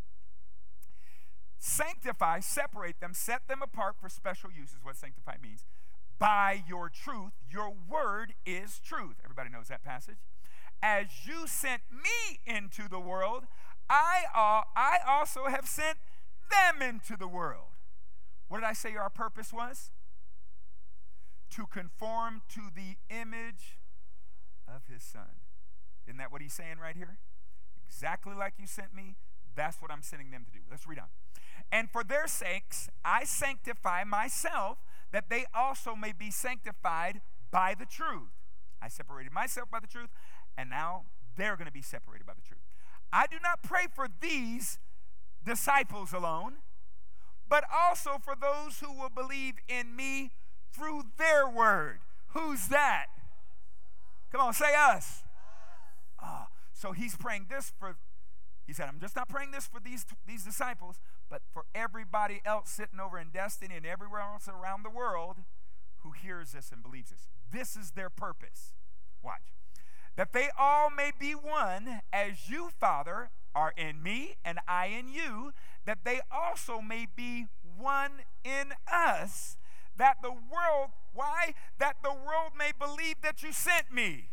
Sanctify, separate them, set them apart for special use is what sanctify means. By your truth, your word is truth. Everybody knows that passage. As you sent me into the world, I, uh, I also have sent them into the world. What did I say our purpose was? To conform to the image of his son. Isn't that what he's saying right here? Exactly like you sent me, that's what I'm sending them to do. Let's read on. And for their sakes, I sanctify myself, that they also may be sanctified by the truth. I separated myself by the truth, and now they're going to be separated by the truth. I do not pray for these disciples alone, but also for those who will believe in me through their word. Who's that? Come on, say us. Ah, so he's praying this for, he said, I'm just not praying this for these, these disciples, but for everybody else sitting over in Destiny and everywhere else around the world who hears this and believes this. This is their purpose. Watch. That they all may be one, as you, Father, are in me and I in you, that they also may be one in us, that the world, why? That the world may believe that you sent me.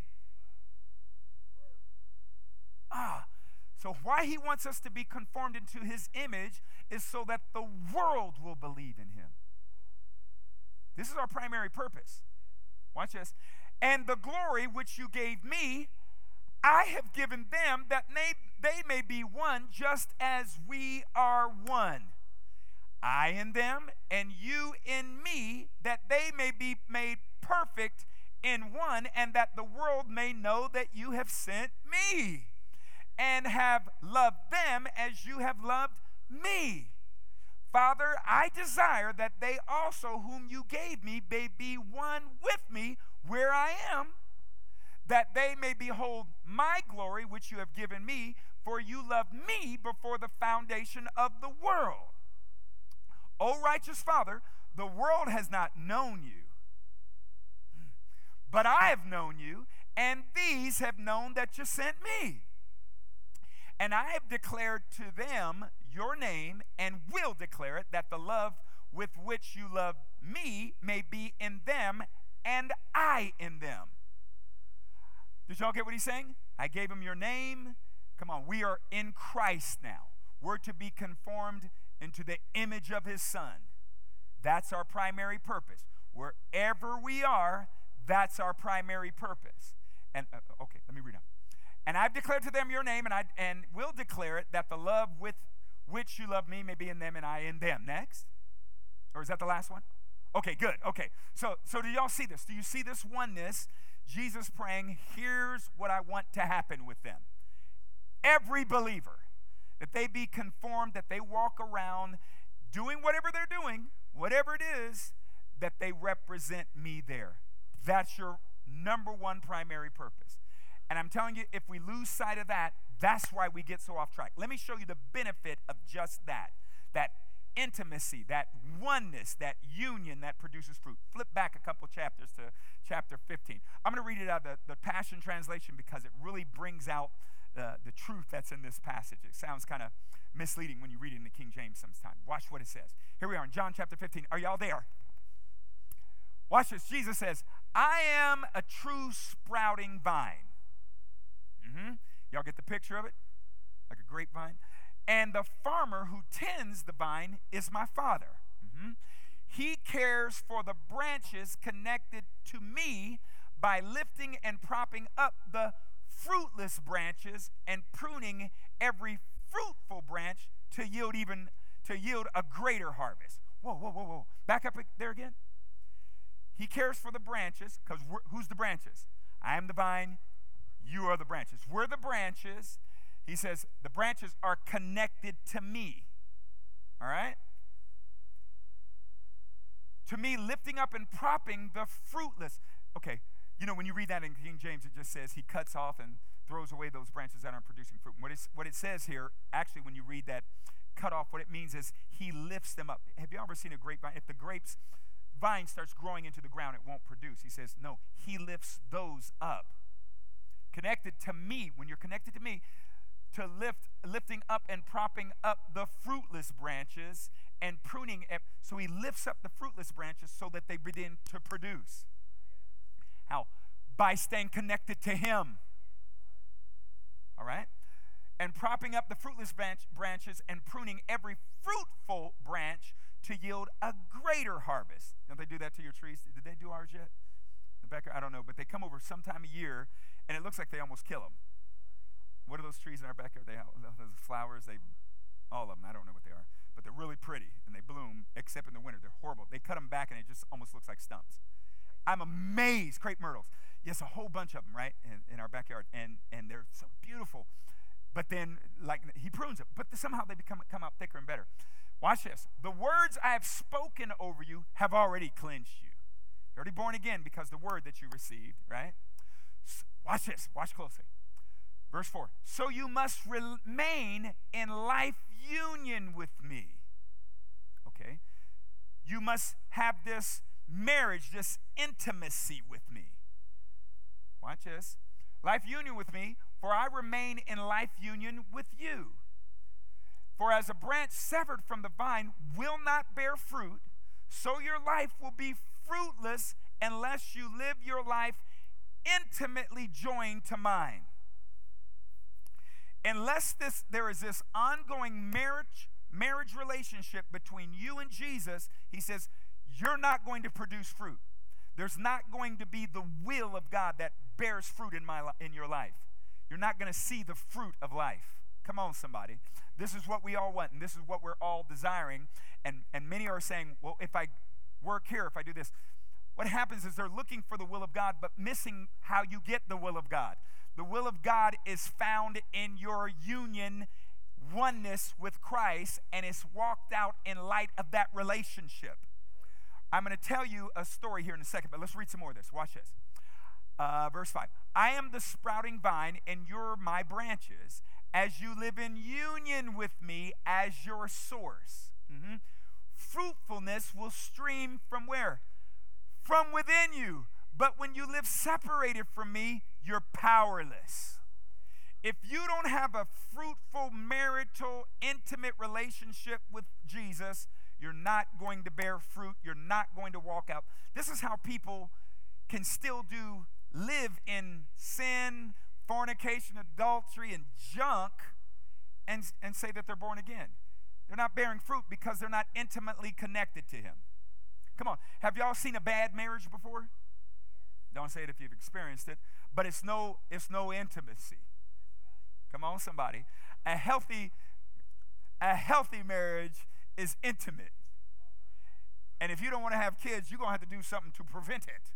Ah, so why he wants us to be conformed into his image is so that the world will believe in him. This is our primary purpose. Watch this. And the glory which you gave me, I have given them, that may, they may be one just as we are one. I in them and you in me, that they may be made perfect in one, and that the world may know that you have sent me and have loved them as you have loved me. Father, I desire that they also whom you gave me may be one with me where I am, that they may behold my glory which you have given me, for you loved me before the foundation of the world. O righteous Father, the world has not known you, but I have known you, and these have known that you sent me. And I have declared to them your name, and will declare it, that the love with which you love me may be in them, and I in them. Did y'all get what he's saying? I gave him your name. Come on, we are in Christ now. We're to be conformed into the image of his Son. That's our primary purpose. Wherever we are, that's our primary purpose. And uh, okay, let me read on. And I've declared to them your name, and I and will declare it, that the love with which you love me may be in them, and I in them. Next. Or is that the last one? Okay, good. Okay. So, so do y'all see this? Do you see this oneness? Jesus praying, here's what I want to happen with them. Every believer, that they be conformed, that they walk around doing whatever they're doing, whatever it is, that they represent me there. That's your number one primary purpose. And I'm telling you, if we lose sight of that, that's why we get so off track. Let me show you the benefit of just that. That intimacy, that oneness, that union that produces fruit. Flip back a couple chapters to chapter fifteen. I'm going to read it out of the, the Passion Translation because it really brings out uh, the truth that's in this passage. It sounds kind of misleading when you read it in the King James sometimes. Watch what it says. Here we are in John chapter fifteen. Are y'all there? Watch this. Jesus says, I am a true sprouting vine. Mm-hmm. Y'all get the picture of it? Like a grapevine. And the farmer who tends the vine is my Father. Mm-hmm. He cares for the branches connected to me by lifting and propping up the fruitless branches and pruning every fruitful branch to yield even to yield a greater harvest. Whoa, whoa, whoa, whoa. Back up there again. He cares for the branches, because who's the branches? I am the vine, you are the branches. We're the branches. He says the branches are connected to me. All right? To me, lifting up and propping the fruitless. Okay, you know, when you read that in King James, it just says he cuts off and throws away those branches that aren't producing fruit. What, is, what it says here, actually, when you read that cut off, what it means is he lifts them up. Have you ever seen a grapevine? If the grapes vine starts growing into the ground, it won't produce. He says, no, he lifts those up. Connected to me, when you're connected to me, to lift, lifting up and propping up the fruitless branches and pruning. So he lifts up the fruitless branches so that they begin to produce. How? By staying connected to him. All right? And propping up the fruitless branch, branches and pruning every fruitful branch to yield a greater harvest. Don't they do that to your trees? Did they do ours yet? The Becker, I don't know, but they come over sometime a year, and it looks like they almost kill them. What are those trees in our backyard? They have those flowers. They, all of them. I don't know what they are, but they're really pretty and they bloom. Except in the winter, they're horrible. They cut them back and it just almost looks like stumps. I'm amazed. Crepe myrtles. Yes, a whole bunch of them, right, in, in our backyard, and and they're so beautiful. But then, like he prunes them, but somehow they become come out thicker and better. Watch this. The words I have spoken over you have already cleansed you. You're already born again because the word that you received, right? So watch this. Watch closely. Verse four, so you must remain in life union with me. Okay? You must have this marriage, this intimacy with me. Watch this. Life union with me, for I remain in life union with you. For as a branch severed from the vine will not bear fruit, So your life will be fruitless unless you live your life intimately joined to mine. Unless this there is this ongoing marriage marriage relationship between you and Jesus, he says, you're not going to produce fruit. There's not going to be the will of God that bears fruit in my in your life. You're not going to see the fruit of life. Come on, somebody. This is what we all want, and this is what we're all desiring. And, and many are saying, well, if I work here, if I do this, what happens is they're looking for the will of God, but missing how you get the will of God. The will of God is found in your union, oneness with Christ, and is walked out in light of that relationship. I'm going to tell you a story here in a second, but let's read some more of this. Watch this. Uh, verse five. I am the sprouting vine, and you're my branches. As you live in union with me as your source, mm-hmm. fruitfulness will stream from where? From within you. But when you live separated from me, you're powerless. If you don't have a fruitful, marital, intimate relationship with Jesus, you're not going to bear fruit. You're not going to walk out. This is how people can still do, live in sin, fornication, adultery, and junk, and, and say that they're born again. They're not bearing fruit because they're not intimately connected to him. Come on. Have y'all seen a bad marriage before? Don't say it if you've experienced it, but it's no, it's no intimacy. Come on, somebody. A healthy, a healthy marriage is intimate. And if you don't want to have kids, you're going to have to do something to prevent it.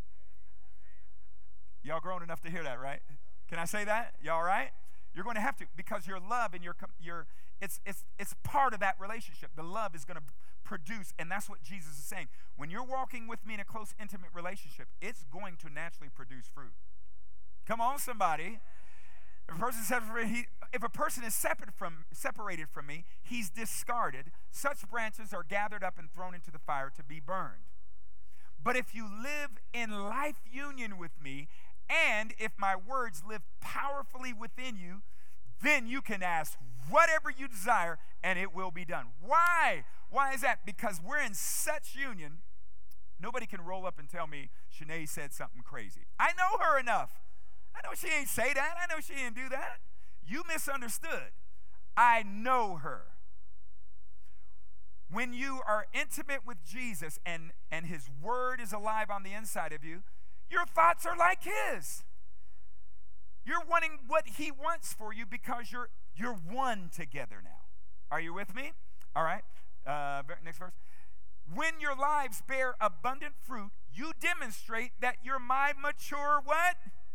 Y'all grown enough to hear that, right? Can I say that? Y'all right? You're going to have to, because your love and your, your it's, it's, it's part of that relationship. The love is going to produce, and that's what Jesus is saying. When you're walking with me in a close, intimate relationship, it's going to naturally produce fruit. Come on, somebody. If a person is separated, he, if a person is separate from, separated from me, he's discarded. Such branches are gathered up and thrown into the fire to be burned. But if you live in life union with me, and if my words live powerfully within you, then you can ask whatever you desire, and it will be done. Why? Why is that? Because we're in such union, nobody can roll up and tell me Shanae said something crazy. I know her enough. I know she ain't say that. I know she didn't do that. You misunderstood. I know her. When you are intimate with Jesus and, and his word is alive on the inside of you, your thoughts are like his. You're wanting what he wants for you because you're you're one together now. Are you with me? All right. Uh, next verse. When your lives bear abundant fruit, you demonstrate that you're my mature what?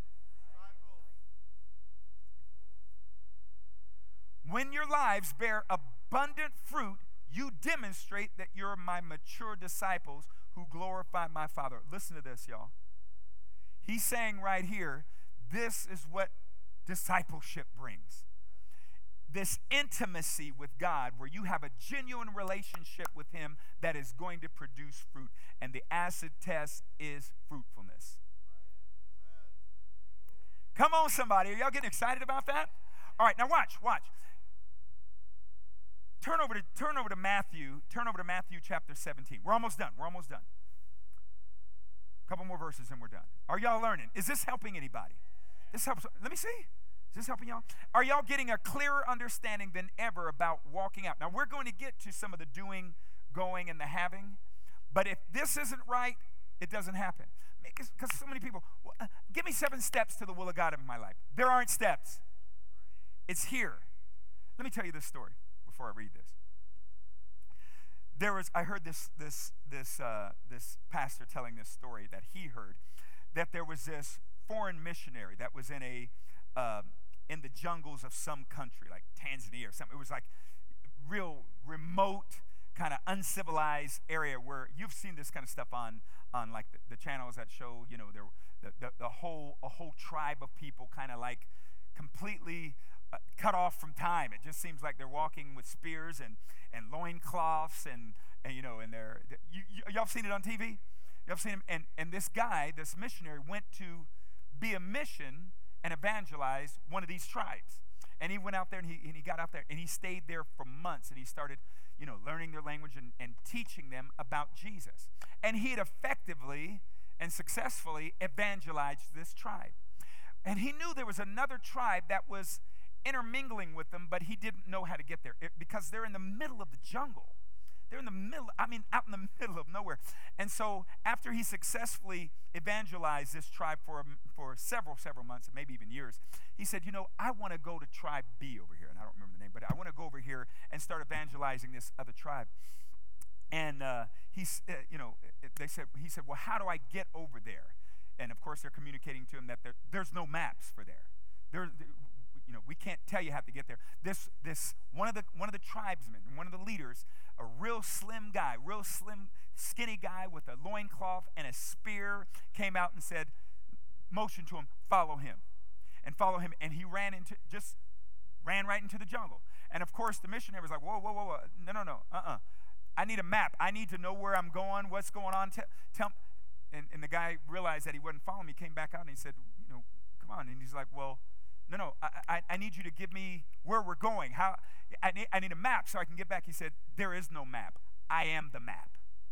When your lives bear abundant fruit, you demonstrate that you're my mature disciples who glorify my Father. Listen to this, y'all. He's saying right here, this is what discipleship brings. This intimacy with God where you have a genuine relationship with him that is going to produce fruit. And the acid test is fruitfulness. Come on, somebody. Are y'all getting excited about that? All right, now watch, watch. Turn over to turn over to Matthew. Turn over to Matthew chapter seventeen. We're almost done. We're almost done. A couple more verses and we're done. Are y'all learning? Is this helping anybody? This helps. Let me see. Is this helping y'all? Are y'all getting a clearer understanding than ever about walking out? Now, we're going to get to some of the doing, going, and the having. But if this isn't right, it doesn't happen. Because so many people, well, uh, give me seven steps to the will of God in my life. There aren't steps. It's here. Let me tell you this story before I read this. There was, I heard this this this uh, this pastor telling this story that he heard, that there was this foreign missionary that was in a uh, in the jungles of some country like Tanzania or something. It was like real remote, kind of uncivilized area where you've seen this kind of stuff on on like the, the channels that show, you know, there the, the the whole a whole tribe of people kind of like completely uh, cut off from time. It just seems like they're walking with spears and and loincloths and and you know and they're you, you, y'all seen it on T V? Y'all seen him? And and this guy, this missionary, went to be a mission and evangelize one of these tribes. And he went out there and he, and he got out there and he stayed there for months and he started, you know, learning their language and, and teaching them about Jesus. And he had effectively and successfully evangelized this tribe. And he knew there was another tribe that was intermingling with them, but he didn't know how to get there it, because they're in the middle of the jungle. They're in the middle, I mean, out in the middle of nowhere. And so after he successfully evangelized this tribe for, for several, several months, and maybe even years, he said, you know, I want to go to tribe B over here. And I don't remember the name, but I want to go over here and start evangelizing this other tribe. And uh, he's, uh, you know, they said, he said, well, how do I get over there? And of course, they're communicating to him that there, there's no maps for there. There, you know, we can't tell you how to get there. This, this one of the one of the tribesmen, one of the leaders, a real slim guy, real slim, skinny guy with a loincloth and a spear, came out and said, motioned to him, follow him, and follow him. And he ran into, just ran right into the jungle. And of course, the missionary was like, whoa, whoa, whoa, whoa, no, no, no, uh-uh. I need a map. I need to know where I'm going, what's going on. Tell, tell and, and the guy realized that he wasn't following me, came back out and he said, you know, come on. And he's like, well, no, no, I, I, I need you to give me where we're going. How I need, I need a map so I can get back. He said, there is no map. I am the map.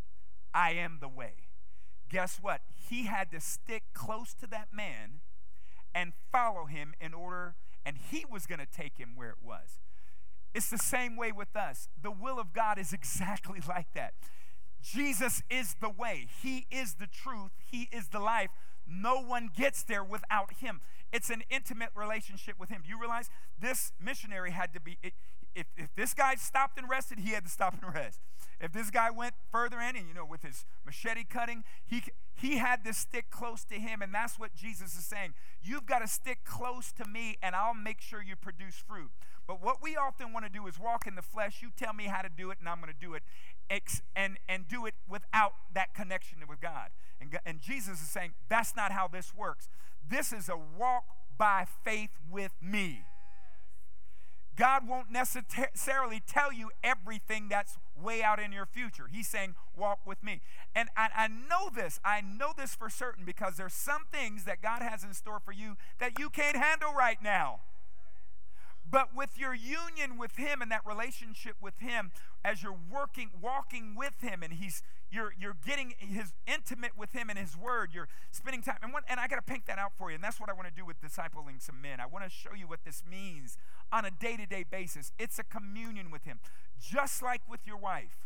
I am the way. Guess what? He had to stick close to that man and follow him in order, and he was going to take him where it was. It's the same way with us. The will of God is exactly like that. Jesus is the way. He is the truth. He is the life. No one gets there without him. It's an intimate relationship with him. Do you realize this missionary had to be, if, if this guy stopped and rested, he had to stop and rest. If this guy went further in and, you know, with his machete cutting, he, he had to stick close to him. And that's what Jesus is saying. You've got to stick close to me and I'll make sure you produce fruit. But what we often want to do is walk in the flesh. You tell me how to do it and I'm going to do it. And, and do it without that connection with God. And, and Jesus is saying, that's not how this works. This is a walk by faith with me. God won't necessarily tell you everything that's way out in your future. He's saying, walk with me. And I, I know this. I know this for certain because there's some things that God has in store for you that you can't handle right now. But with your union with him and that relationship with him, as you're working, walking with him, and he's you're you're getting his intimate with him and his word, you're spending time. And what, and I got to paint that out for you. And that's what I want to do with discipling some men. I want to show you what this means on a day-to-day basis. It's a communion with him, just like with your wife.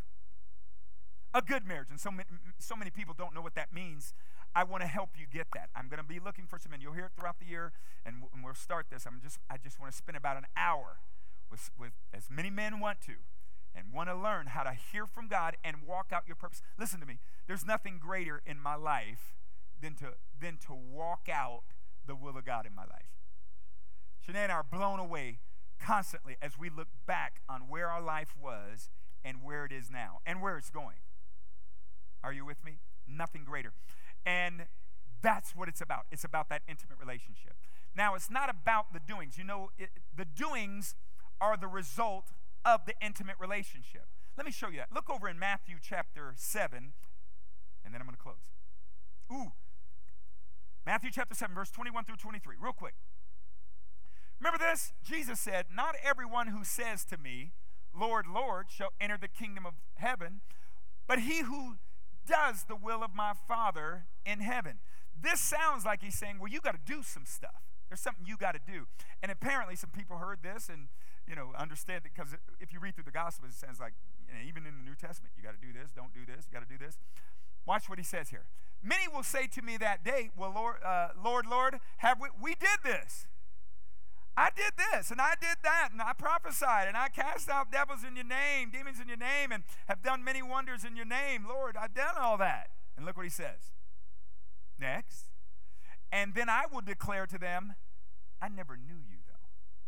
A good marriage, and so many, so many people don't know what that means. I want to help you get that. I'm going to be looking for some men. You'll hear it throughout the year, and we'll, and we'll start this. I'm just, I just want to spend about an hour with, with as many men want to, and want to learn how to hear from God and walk out your purpose. Listen to me. There's nothing greater in my life than to than to walk out the will of God in my life. Shanae and I are blown away constantly as we look back on where our life was and where it is now and where it's going. Are you with me? Nothing greater. And that's what it's about. It's about that intimate relationship. Now, it's not about the doings. You know, it, the doings are the result of the intimate relationship. Let me show you that. Look over in Matthew chapter seven, and then I'm going to close. Ooh. Matthew chapter seven, verse twenty-one through twenty-three, real quick. Remember this? Jesus said, not everyone who says to me, Lord, Lord, shall enter the kingdom of heaven, but he who does the will of my Father in heaven. This sounds like he's saying, well, you got to do some stuff. There's something you got to do. And apparently some people heard this and, you know, understand it, because if you read through the Gospels, it sounds like, you know, even in the New Testament, you got to do this, don't do this, you got to do this. Watch what he says here. Many will say to me that day, well, Lord, uh, Lord, Lord, have we, we did this. I did this, and I did that, and I prophesied, and I cast out devils in your name, demons in your name, and have done many wonders in your name. Lord, I've done all that. And look what he says. Next. And then I will declare to them, I never knew you, though.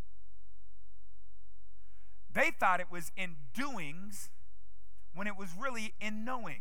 They thought it was in doings when it was really in knowing.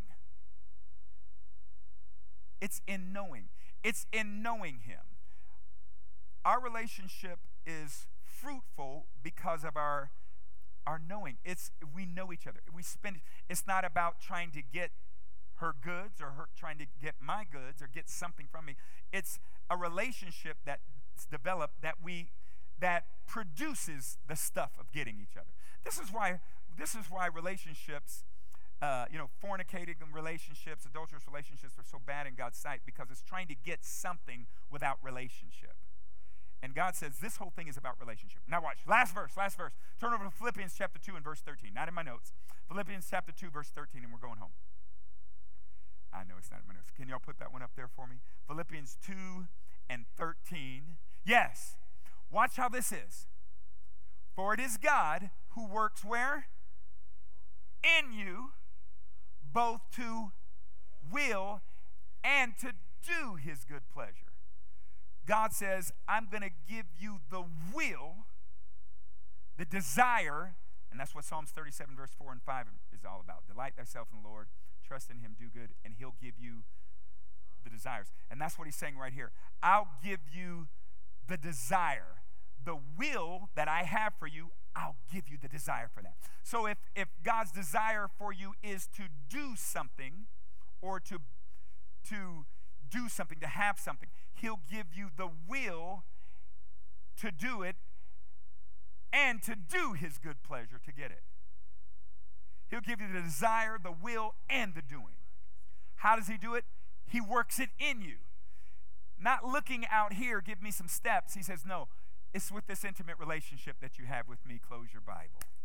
It's in knowing. It's in knowing him. Our relationship is fruitful because of our our knowing. It's we know each other. We spend. It's not about trying to get her goods or her trying to get my goods or get something from me. It's a relationship that's developed that we that produces the stuff of getting each other. This is why, this is why relationships, uh, you know, fornicating relationships, adulterous relationships are so bad in God's sight, because it's trying to get something without relationship. And God says this whole thing is about relationship. Now watch, last verse, last verse. Turn over to Philippians chapter two and verse thirteen. Not in my notes. Philippians chapter two, verse thirteen, and we're going home. I know it's not in my notes. Can y'all put that one up there for me? Philippians two and thirteen. Yes. Watch how this is. For it is God who works where? In you, both to will and to do his good pleasure. God says, I'm going to give you the will, the desire, and that's what Psalms thirty-seven, verse four and five is all about. Delight thyself in the Lord, trust in him, do good, and he'll give you the desires. And that's what he's saying right here. I'll give you the desire. The will that I have for you, I'll give you the desire for that. So if, if God's desire for you is to do something, or to, to do something, to have something, he'll give you the will to do it and to do his good pleasure to get it. He'll give you the desire, the will, and the doing. How does he do it? He works it in you. Not looking out here, give me some steps. He says, no, it's with this intimate relationship that you have with me. Close your Bible.